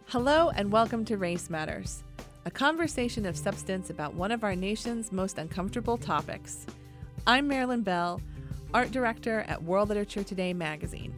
Hello and welcome to Race Matters, a conversation of substance about one of our nation's most uncomfortable topics. I'm Marilyn Bell, art director at World Literature Today magazine.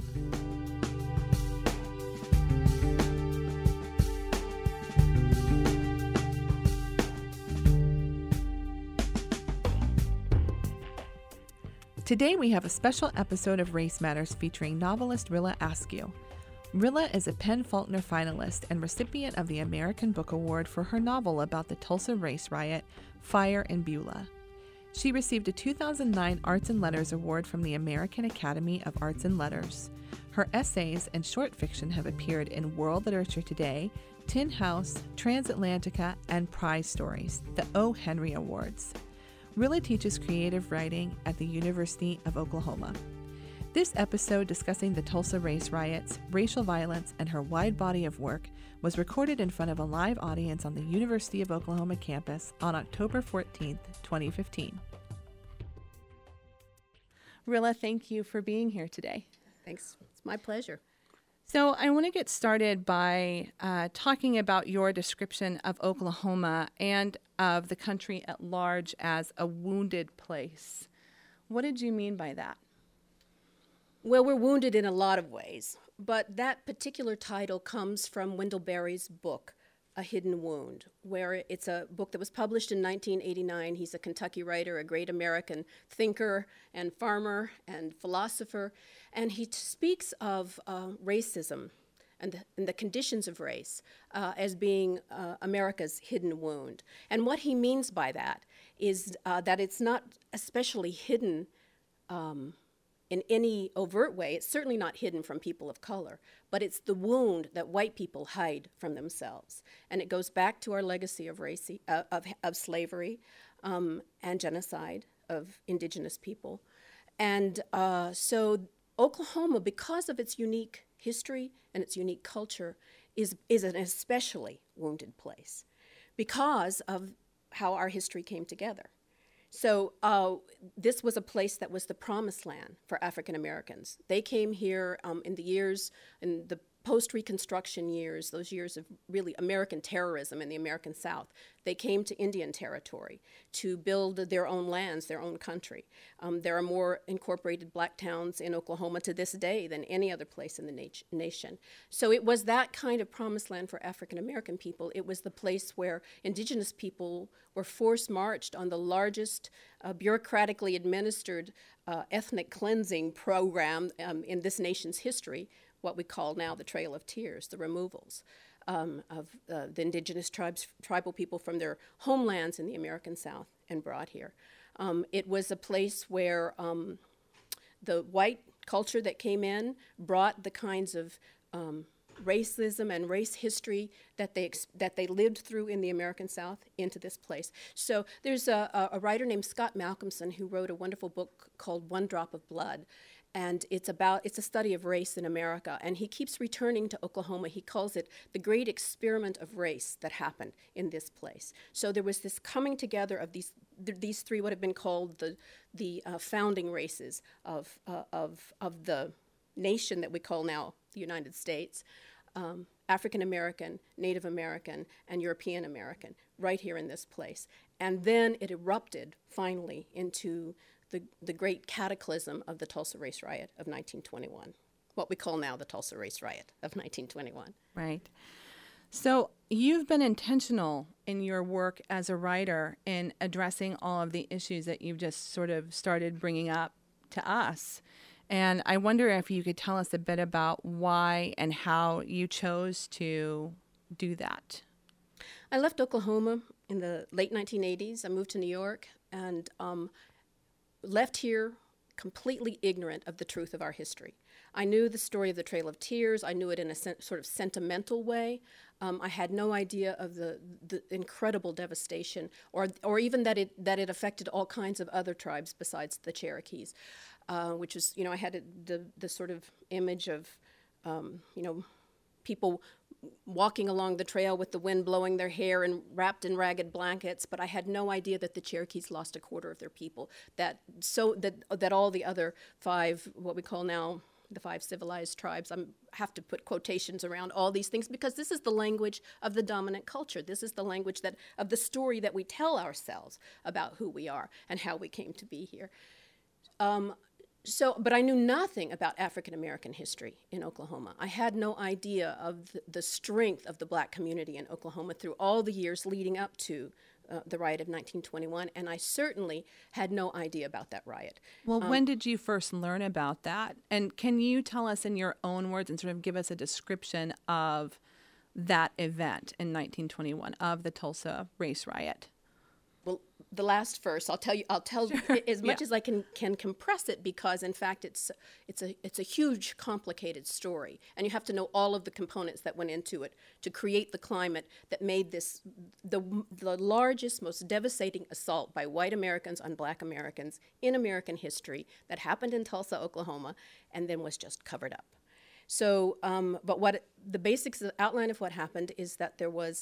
Today we have a special episode of Race Matters featuring novelist Rilla Askew. Rilla is a PEN/Faulkner finalist and recipient of the American Book Award for her novel about the Tulsa race riot, Fire in Beulah. She received a 2009 Arts and Letters Award from the American Academy of Arts and Letters. Her essays and short fiction have appeared in World Literature Today, Tin House, Transatlantica, and Prize Stories, the O. Henry Awards. Rilla teaches creative writing at the University of Oklahoma. This episode discussing the Tulsa race riots, racial violence, and her wide body of work was recorded in front of a live audience on the University of Oklahoma campus on October 14th, 2015. Rilla, thank you for being here today. Thanks. It's my pleasure. So I want to get started by talking about your description of Oklahoma and of the country at large as a wounded place. What did you mean by that? Well, we're wounded in a lot of ways, but that particular title comes from Wendell Berry's book, A Hidden Wound, where it's a book that was published in 1989. He's a Kentucky writer, a great American thinker and farmer and philosopher, and he speaks of racism and the conditions of race as being America's hidden wound. And what he means by that is that it's not especially hidden in any overt way. It's certainly not hidden from people of color, but it's the wound that white people hide from themselves. And it goes back to our legacy of slavery and genocide of indigenous people. And so Oklahoma, because of its unique history and its unique culture, is an especially wounded place because of how our history came together. So this was a place that was the promised land for African Americans. They came here in the post-Reconstruction years, those years of really American terrorism in the American South. They came to Indian Territory to build their own lands, their own country. There are more incorporated black towns in Oklahoma to this day than any other place in the nation. So it was that kind of promised land for African American people. It was the place where indigenous people were forced marched on the largest bureaucratically administered ethnic cleansing program in this nation's history, what we call now the Trail of Tears, the removals of the indigenous tribal people from their homelands in the American South and brought here. It was a place where the white culture that came in brought the kinds of racism and race history that they lived through in the American South into this place. So there's a writer named Scott Malcolmson who wrote a wonderful book called One Drop of Blood. And it's a study of race in America. And he keeps returning to Oklahoma. He calls it the great experiment of race that happened in this place. So there was this coming together of these three, what have been called the founding races of the nation that we call now the United States, African American, Native American, and European American, right here in this place. And then it erupted finally into the great cataclysm of the Tulsa Race Riot of 1921, what we call now the Tulsa Race Riot of 1921. Right. So you've been intentional in your work as a writer in addressing all of the issues that you've just sort of started bringing up to us. And I wonder if you could tell us a bit about why and how you chose to do that. I left Oklahoma in the late 1980s. I moved to New York and left here completely ignorant of the truth of our history. I knew the story of the Trail of Tears. I knew it in a sort of sentimental way. I had no idea of the incredible devastation, or even that it affected all kinds of other tribes besides the Cherokees, which is, I had the sort of image of, people walking along the trail with the wind blowing their hair and wrapped in ragged blankets, but I had no idea that the Cherokees lost a quarter of their people, that all the other five, what we call now the 5 civilized tribes. I have to put quotations around all these things because this is the language of the dominant culture. This is the language of the story that we tell ourselves about who we are and how we came to be here. But I knew nothing about African American history in Oklahoma. I had no idea of the strength of the black community in Oklahoma through all the years leading up to the riot of 1921, and I certainly had no idea about that riot. Well, when did you first learn about that? And can you tell us in your own words and sort of give us a description of that event in 1921, of the Tulsa race riot? Well, the last first, I'll tell as much as I can compress it, because in fact it's a huge, complicated story, and you have to know all of the components that went into it to create the climate that made this the largest, most devastating assault by white Americans on black Americans in American history that happened in Tulsa, Oklahoma, and then was just covered up. So, but what the basics, the outline of what happened is that there was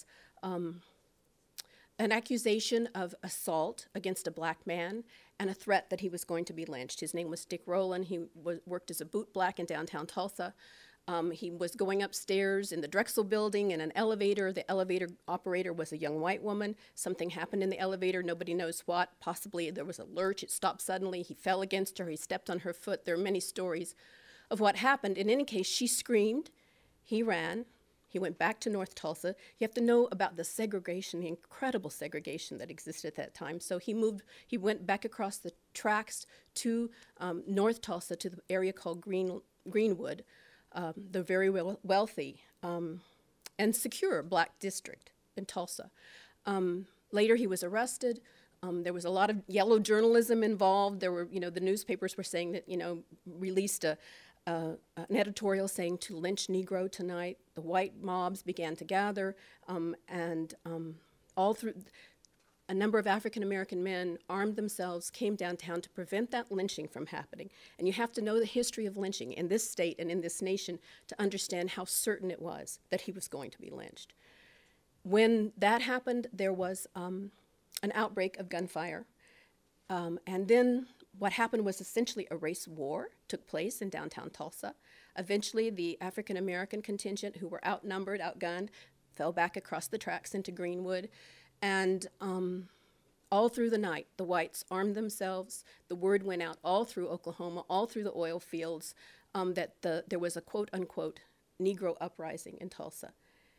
an accusation of assault against a black man and a threat that he was going to be lynched. His name was Dick Rowland. He worked as a bootblack in downtown Tulsa. He was going upstairs in the Drexel building in an elevator. The elevator operator was a young white woman. Something happened in the elevator. Nobody knows what. Possibly there was a lurch. It stopped suddenly. He fell against her. He stepped on her foot. There are many stories of what happened. In any case, she screamed. He ran. He went back to North Tulsa. You have to know about the segregation, the incredible segregation that existed at that time. So he went back across the tracks to North Tulsa, to the area called Greenwood, the very wealthy and secure black district in Tulsa. Later he was arrested. There was a lot of yellow journalism involved. There were, the newspapers were saying that, released an editorial saying to lynch Negro tonight. The white mobs began to gather, and all through a number of African American men armed themselves, came downtown to prevent that lynching from happening. And you have to know the history of lynching in this state and in this nation to understand how certain it was that he was going to be lynched. When that happened, there was an outbreak of gunfire, and then what happened was essentially a race war took place in downtown Tulsa. Eventually, the African American contingent, who were outnumbered, outgunned, fell back across the tracks into Greenwood. And all through the night, the whites armed themselves. The word went out all through Oklahoma, all through the oil fields, that there was a quote-unquote Negro uprising in Tulsa.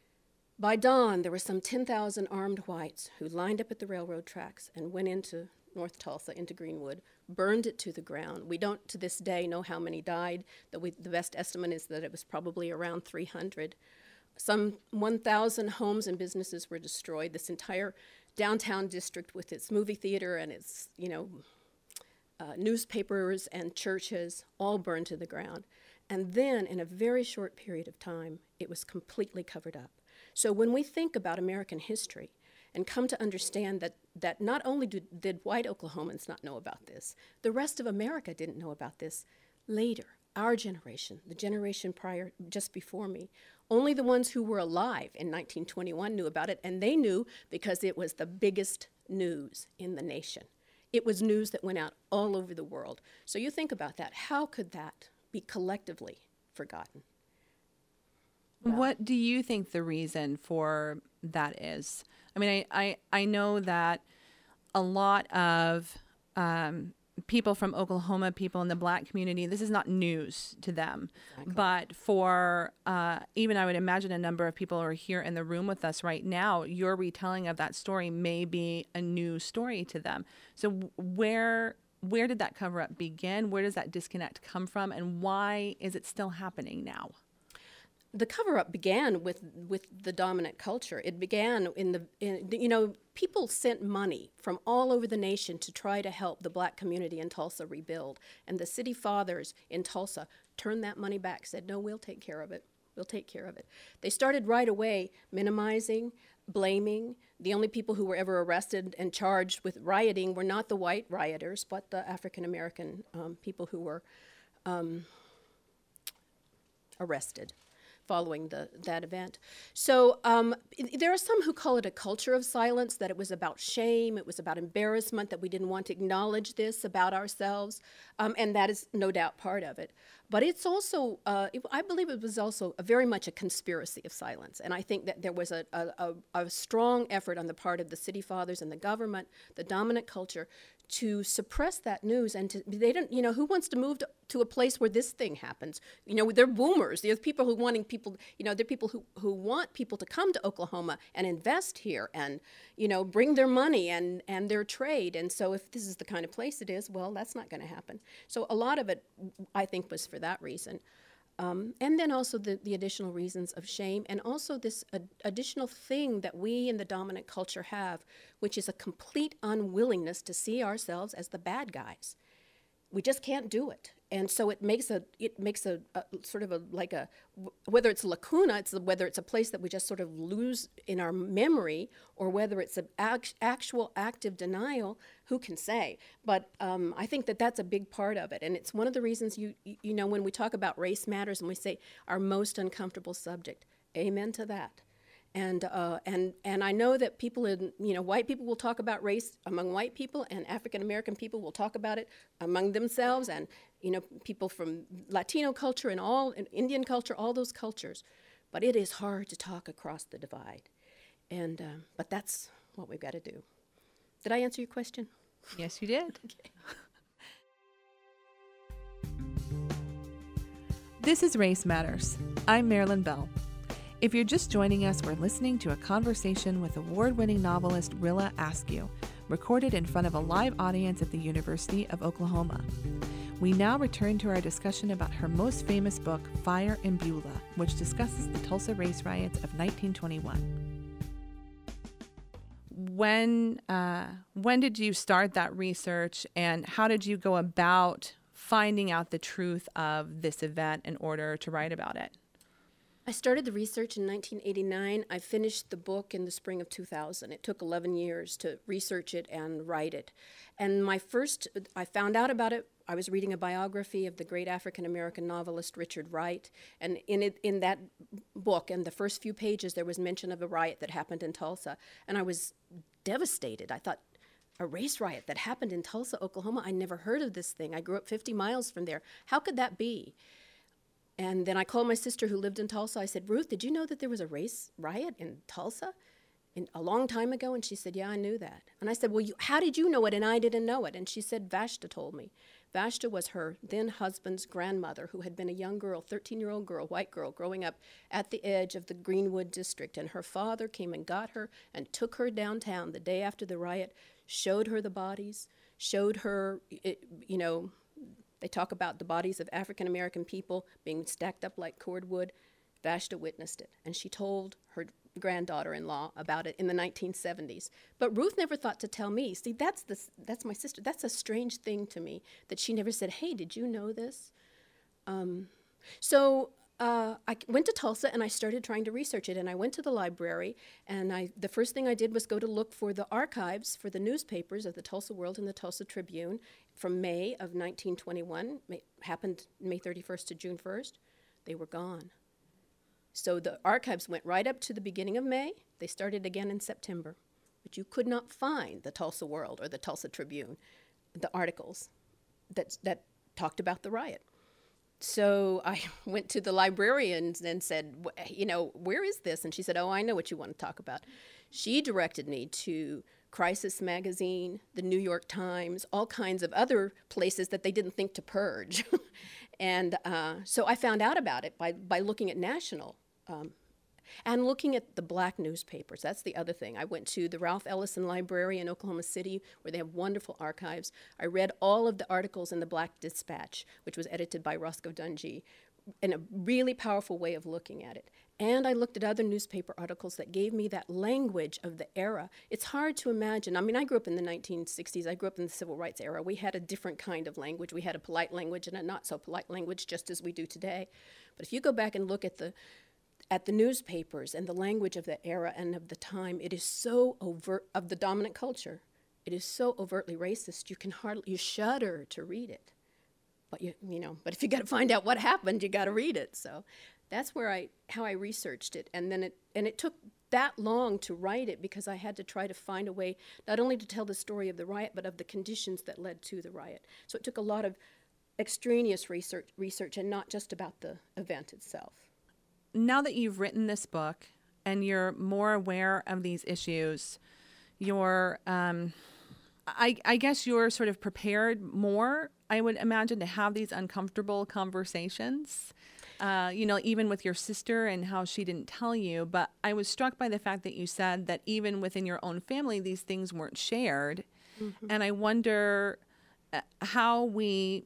By dawn, there were some 10,000 armed whites who lined up at the railroad tracks and went into North Tulsa, into Greenwood, burned it to the ground. We don't, to this day, know how many died. The best estimate is that it was probably around 300. Some 1,000 homes and businesses were destroyed. This entire downtown district with its movie theater and its, newspapers and churches all burned to the ground. And then, in a very short period of time, it was completely covered up. So when we think about American history and come to understand that not only did white Oklahomans not know about this, the rest of America didn't know about this later. Our generation, the generation prior, just before me, only the ones who were alive in 1921 knew about it, and they knew because it was the biggest news in the nation. It was news that went out all over the world. So you think about that. How could that be collectively forgotten? Well, what do you think the reason for that is? I mean, I know that a lot of people from Oklahoma, people in the black community, this is not news to them. Exactly. But for even I would imagine a number of people who are here in the room with us right now, your retelling of that story may be a new story to them. So where did that cover-up begin? Where does that disconnect come from? And why is it still happening now? The cover-up began with the dominant culture. It began people sent money from all over the nation to try to help the black community in Tulsa rebuild. And the city fathers in Tulsa turned that money back, said, no, we'll take care of it. We'll take care of it. They started right away minimizing, blaming. The only people who were ever arrested and charged with rioting were not the white rioters, but the African-American people who were arrested following that event. So there are some who call it a culture of silence, that it was about shame, it was about embarrassment, that we didn't want to acknowledge this about ourselves, and that is no doubt part of it. But it's also, I believe it was also very much a conspiracy of silence. And I think that there was a strong effort on the part of the city fathers and the government, the dominant culture, to suppress that news. And they don't, who wants to move to a place where this thing happens? They're boomers. There's people who wanting people, they're people who want people to come to Oklahoma and invest here and, bring their money and their trade. And so if this is the kind of place it is, well, that's not going to happen. So a lot of it, I think, was for that reason. And then also the additional reasons of shame, and also this additional thing that we in the dominant culture have, which is a complete unwillingness to see ourselves as the bad guys. We just can't do it. And so it makes a sort of whether it's a lacuna, whether it's a place that we just sort of lose in our memory, or whether it's an actual active denial, who can say? But I think that that's a big part of it. And it's one of the reasons, when we talk about race matters and we say our most uncomfortable subject, amen to that. And I know that people white people will talk about race among white people, and African American people will talk about it among themselves, and people from Latino culture and Indian culture, all those cultures. But it is hard to talk across the divide, and but that's what we've got to do. Did I answer your question? Yes, you did. Okay. This is Race Matters. I'm Marilyn Bell. If you're just joining us, we're listening to a conversation with award-winning novelist Rilla Askew, recorded in front of a live audience at the University of Oklahoma. We now return to our discussion about her most famous book, Fire in Beulah, which discusses the Tulsa race riots of 1921. When did you start that research, and how did you go about finding out the truth of this event in order to write about it? I started the research in 1989. I finished the book in the spring of 2000. It took 11 years to research it and write it. And I found out about it. I was reading a biography of the great African-American novelist Richard Wright. And in that book, in the first few pages, there was mention of a riot that happened in Tulsa. And I was devastated. I thought, a race riot that happened in Tulsa, Oklahoma? I never heard of this thing. I grew up 50 miles from there. How could that be? And then I called my sister who lived in Tulsa. I said, Ruth, did you know that there was a race riot in Tulsa a long time ago? And she said, yeah, I knew that. And I said, well, how did you know it and I didn't know it? And she said, Vashta told me. Vashta was her then husband's grandmother, who had been a young girl, 13-year-old girl, white girl, growing up at the edge of the Greenwood district. And her father came and got her and took her downtown the day after the riot, showed her the bodies, showed her, they talk about the bodies of African-American people being stacked up like cordwood. Vashta witnessed it, and she told her granddaughter-in-law about it in the 1970s. But Ruth never thought to tell me. See, that's my sister. That's a strange thing to me, that she never said, hey, did you know this? So I went to Tulsa, and I started trying to research it. And I went to the library, and the first thing I did was go to look for the archives for the newspapers of the Tulsa World and the Tulsa Tribune from May of 1921. Happened May 31st to June 1st. They were gone. So the archives went right up to the beginning of May. They started again in September. But you could not find the Tulsa World or the Tulsa Tribune, the articles that talked about the riot. So I went to the librarians and said, where is this? And she said, oh, I know what you want to talk about. She directed me to Crisis Magazine, the New York Times, all kinds of other places that they didn't think to purge. And so I found out about it by looking at national and looking at the black newspapers. That's the other thing. I went to the Ralph Ellison Library in Oklahoma City, where they have wonderful archives. I read all of the articles in the Black Dispatch, which was edited by Roscoe Dunjee, in a really powerful way of looking at it. And I looked at other newspaper articles that gave me that language of the era. It's hard to imagine. I mean, I grew up in the 1960s. I grew up in the civil rights era. We had a different kind of language. We had a polite language and a not so polite language, just as we do today. But if you go back and look at the newspapers and the language of the era and of the time, it is so overt, of the dominant culture. It is so overtly racist. You shudder to read it. But but if you got to find out what happened, you got to read it. So that's how I researched it, and then it took that long to write it because I had to try to find a way not only to tell the story of the riot, but of the conditions that led to the riot. So it took a lot of extraneous research and not just about the event itself. Now that you've written this book and you're more aware of these issues, you're, I guess you're sort of prepared more, I would imagine, to have these uncomfortable conversations, even with your sister and how she didn't tell you. But I was struck by the fact that you said that even within your own family, these things weren't shared. Mm-hmm. And I wonder how we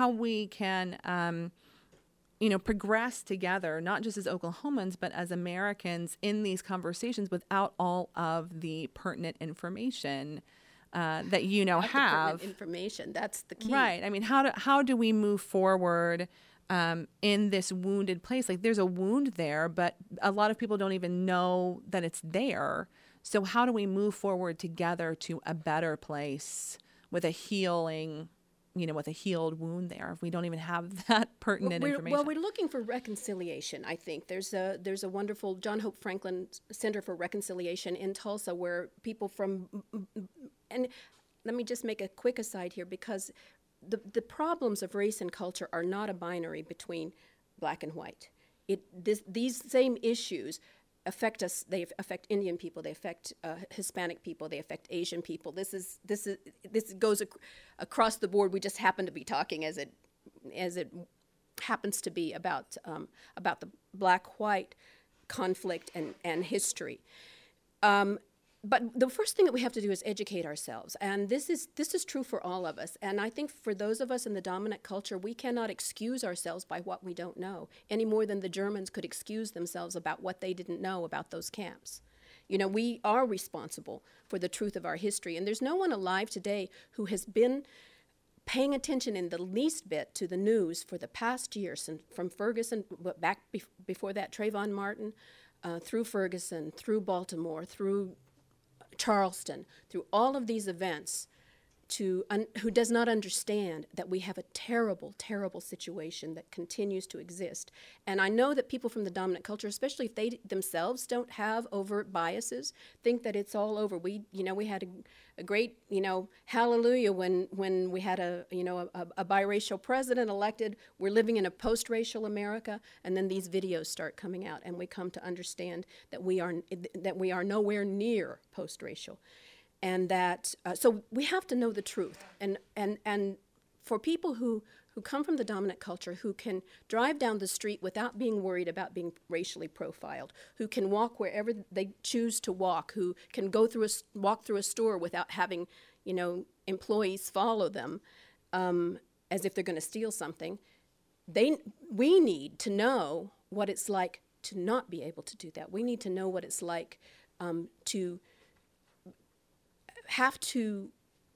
can, progress together, not just as Oklahomans, but as Americans in these conversations without all of the pertinent information that have. The information, that's the key. Right. I mean, how do we move forward in this wounded place? Like, there's a wound there, but a lot of people don't even know that it's there. So how do we move forward together to a better place with a healed wound there, if we don't even have that pertinent information? Well, we're looking for reconciliation, I think. There's a wonderful John Hope Franklin Center for Reconciliation in Tulsa where people and let me just make a quick aside here, because the problems of race and culture are not a binary between black and white. These same issues affect us. They affect Indian people. They affect Hispanic people. They affect Asian people. This goes across the board. We just happen to be talking as it happens to be about the black-white conflict and history. But the first thing that we have to do is educate ourselves, and this is true for all of us. And I think for those of us in the dominant culture, we cannot excuse ourselves by what we don't know, any more than the Germans could excuse themselves about what they didn't know about those camps. We are responsible for the truth of our history, and there's no one alive today who has been paying attention in the least bit to the news for the past year, from Ferguson, back before that, Trayvon Martin, through Ferguson, through Baltimore, through Charleston, through all of these events, who does not understand that we have a terrible, terrible situation that continues to exist. And I know that people from the dominant culture, especially if they themselves don't have overt biases, think that it's all over. We had a great, hallelujah when we had a biracial president elected. We're living in a post-racial America, and then these videos start coming out, and we come to understand that we are nowhere near post-racial. And that, so we have to know the truth. And for people who come from the dominant culture, who can drive down the street without being worried about being racially profiled, who can walk wherever they choose to walk, who can walk through a store without having, employees follow them as if they're going to steal something, we need to know what it's like to not be able to do that. We need to know what it's like to have to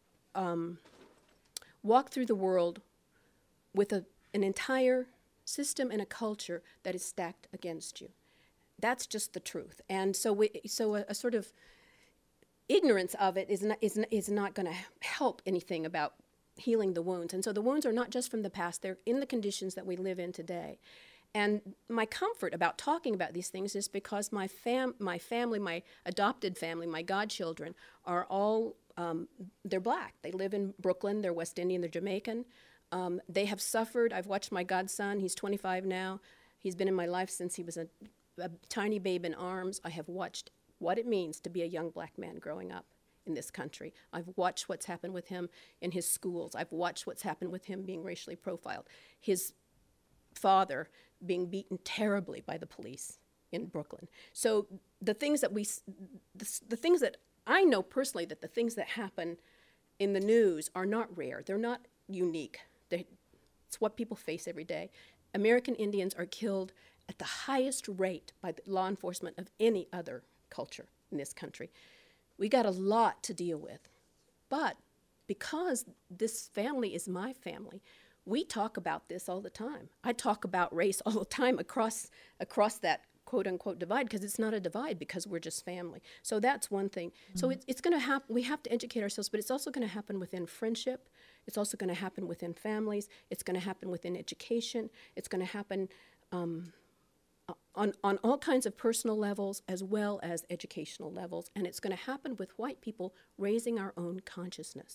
walk through the world with an entire system and a culture that is stacked against you. That's just the truth. And so a sort of ignorance of it is not going to help anything about healing the wounds. And so the wounds are not just from the past, they're in the conditions that we live in today. And my comfort about talking about these things is because my family, my adopted family, my godchildren, are all, they're black. They live in Brooklyn, they're West Indian, they're Jamaican. They have suffered. I've watched my godson, he's 25 now. He's been in my life since he was a tiny babe in arms. I have watched what it means to be a young black man growing up in this country. I've watched what's happened with him in his schools. I've watched what's happened with him being racially profiled. His father being beaten terribly by the police in Brooklyn. So the things that I know personally, that the things that happen in the news are not rare. They're not unique. It's what people face every day. American Indians are killed at the highest rate by the law enforcement of any other culture in this country. We got a lot to deal with. But because this family is my family, we talk about this all the time. I talk about race all the time across that quote-unquote divide, because it's not a divide, because we're just family. So that's one thing. Mm-hmm. So it's going to happen. We have to educate ourselves, but it's also going to happen within friendship. It's also going to happen within families. It's going to happen within education. It's going to happen on all kinds of personal levels as well as educational levels. And it's going to happen with white people raising our own consciousness.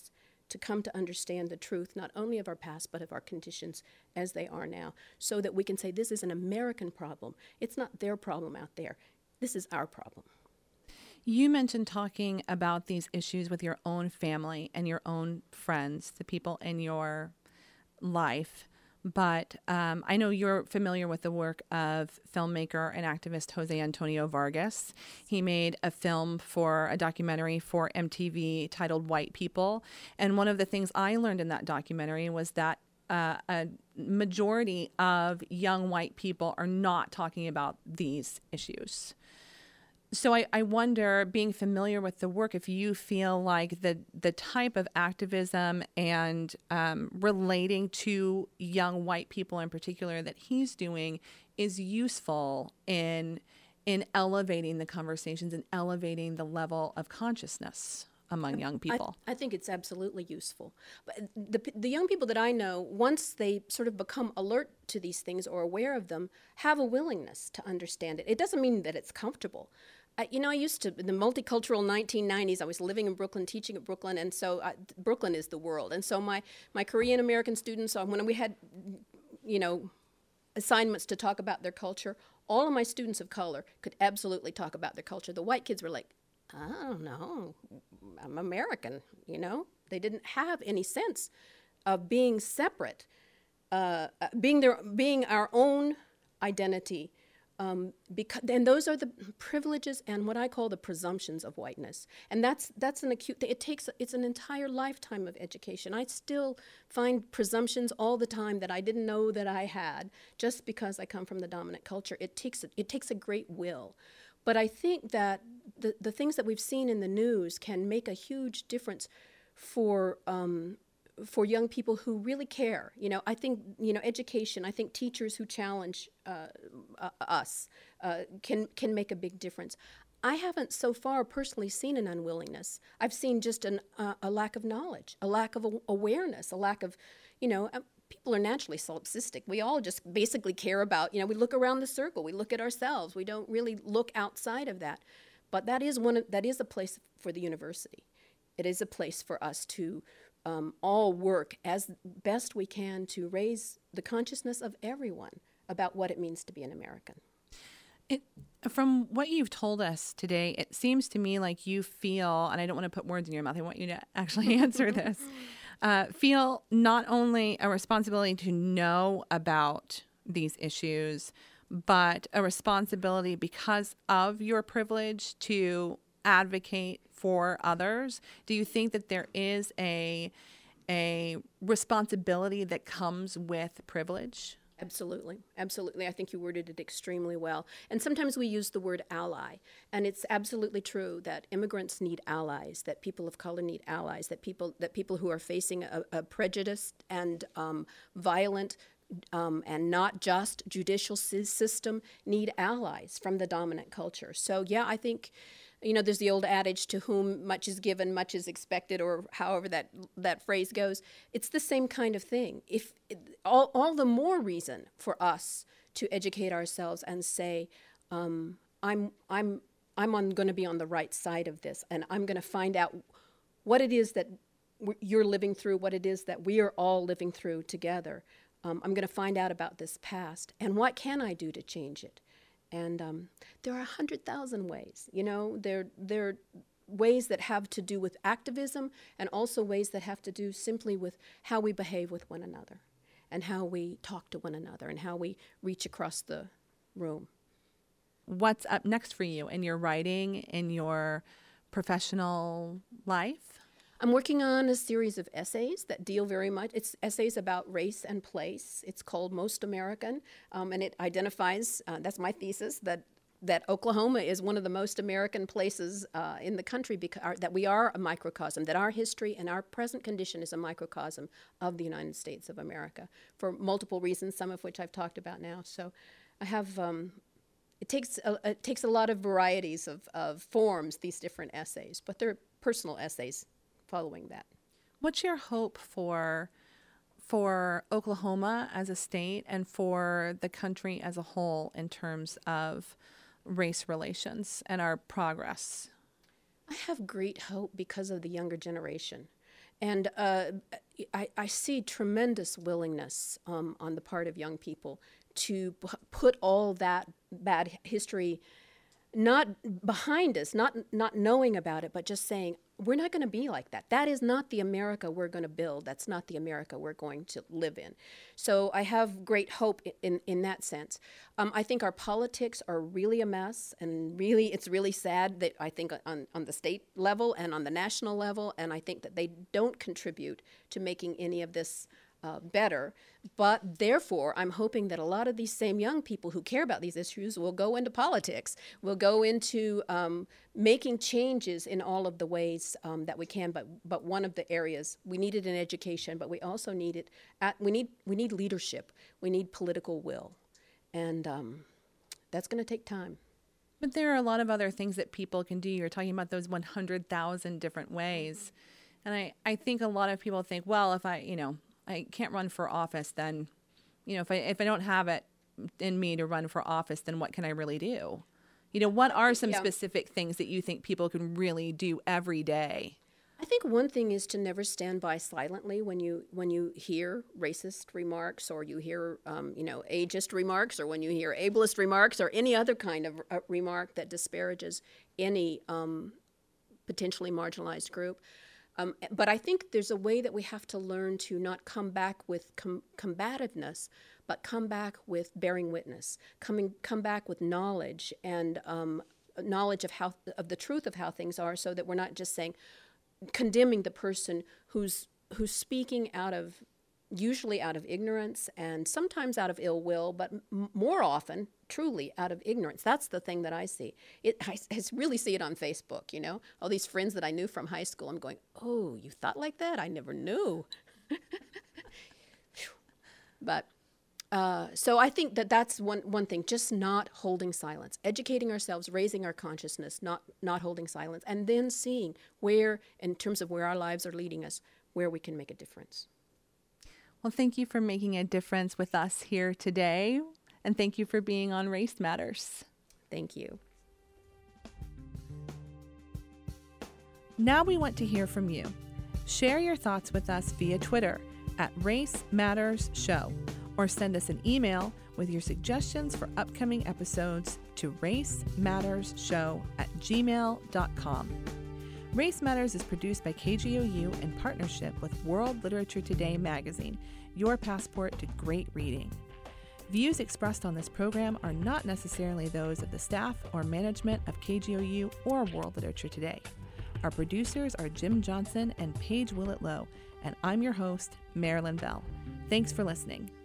to come to understand the truth, not only of our past, but of our conditions as they are now, so that we can say this is an American problem. It's not their problem out there. This is our problem. You mentioned talking about these issues with your own family and your own friends, the people in your life. But I know you're familiar with the work of filmmaker and activist Jose Antonio Vargas. He made a documentary for MTV titled White People. And one of the things I learned in that documentary was that a majority of young white people are not talking about these issues. So I wonder, being familiar with the work, if you feel like the type of activism and relating to young white people in particular that he's doing is useful in elevating the conversations and elevating the level of consciousness among young people. I think it's absolutely useful. But the young people that I know, once they sort of become alert to these things or aware of them, have a willingness to understand it. It doesn't mean that it's comfortable. I used to, in the multicultural 1990s, I was living in Brooklyn, teaching at Brooklyn, and so Brooklyn is the world. And so my Korean American students, when we had, assignments to talk about their culture, all of my students of color could absolutely talk about their culture. The white kids were like, I don't know, I'm American, They didn't have any sense of being separate, being our own identity. And those are the privileges and what I call the presumptions of whiteness. And that's an acute thing. It's an entire lifetime of education. I still find presumptions all the time that I didn't know that I had just because I come from the dominant culture. It takes a great will. But I think that the things that we've seen in the news can make a huge difference for young people who really care. I think, education, I think teachers who challenge us can make a big difference. I haven't so far personally seen an unwillingness. I've seen just a lack of knowledge, a lack of awareness, a lack of, people are naturally solipsistic. We all just basically care about, we look around the circle, we look at ourselves. We don't really look outside of that. But that is a place for the university. It is a place for us to all work as best we can to raise the consciousness of everyone about what it means to be an American. From what you've told us today, it seems to me like you feel, and I don't want to put words in your mouth, I want you to actually answer this, feel not only a responsibility to know about these issues, but a responsibility because of your privilege to advocate for others. Do you think that there is a responsibility that comes with privilege? Absolutely. Absolutely. I think you worded it extremely well. And sometimes we use the word ally. And it's absolutely true that immigrants need allies, that people of color need allies, that people who are facing a prejudiced and violent and not just judicial system need allies from the dominant culture. So, yeah, I think, there's the old adage, to whom much is given, much is expected, or however that phrase goes. It's the same kind of thing. All the more reason for us to educate ourselves and say, I'm going to be on the right side of this, and I'm going to find out what it is that you're living through, what it is that we are all living through together. I'm going to find out about this past, and what can I do to change it? And there are 100,000 ways. There are ways that have to do with activism, and also ways that have to do simply with how we behave with one another, and how we talk to one another, and how we reach across the room. What's up next for you in your writing, in your professional life? I'm working on a series of essays that deal very much, it's essays about race and place. It's called Most American, and it identifies, that's my thesis, that Oklahoma is one of the most American places in the country, because that we are a microcosm, that our history and our present condition is a microcosm of the United States of America, for multiple reasons, some of which I've talked about now. So I have, it takes a lot of varieties of forms, these different essays, but they're personal essays following that. What's your hope for Oklahoma as a state and for the country as a whole in terms of race relations and our progress? I have great hope because of the younger generation. And I see tremendous willingness on the part of young people to put all that bad history not behind us, not knowing about it, but just saying, we're not going to be like that. That is not the America we're going to build. That's not the America we're going to live in. So I have great hope in that sense. I think our politics are really a mess, and really, it's really sad that I think on the state level and on the national level, and I think that they don't contribute to making any of this better. But therefore, I'm hoping that a lot of these same young people who care about these issues will go into politics, will go into making changes in all of the ways that we can. But one of the areas, we need it in education, but we also need it we need leadership. We need political will. And that's going to take time. But there are a lot of other things that people can do. You're talking about those 100,000 different ways. And I think a lot of people think, well, if I can't run for office, then, if I don't have it in me to run for office, then what can I really do? What are some specific things that you think people can really do every day? I think one thing is to never stand by silently when you hear racist remarks, or you hear ageist remarks, or when you hear ableist remarks, or any other kind of remark that disparages any potentially marginalized group. But I think there's a way that we have to learn to not come back with combativeness, but come back with bearing witness, come back with knowledge and knowledge of the truth of how things are, so that we're not just condemning the person who's speaking usually out of ignorance, and sometimes out of ill will, but more often, truly, out of ignorance. That's the thing that I see. I really see it on Facebook, All these friends that I knew from high school, I'm going, oh, you thought like that? I never knew. But, so I think that's one thing, just not holding silence, educating ourselves, raising our consciousness, not holding silence, and then seeing where, in terms of where our lives are leading us, where we can make a difference. Well, thank you for making a difference with us here today, and thank you for being on Race Matters. Thank you. Now we want to hear from you. Share your thoughts with us via Twitter at Race Matters Show, or send us an email with your suggestions for upcoming episodes to racemattersshow@gmail.com. Race Matters is produced by KGOU in partnership with World Literature Today magazine, your passport to great reading. Views expressed on this program are not necessarily those of the staff or management of KGOU or World Literature Today. Our producers are Jim Johnson and Paige Willett-Lowe, and I'm your host, Marilyn Bell. Thanks for listening.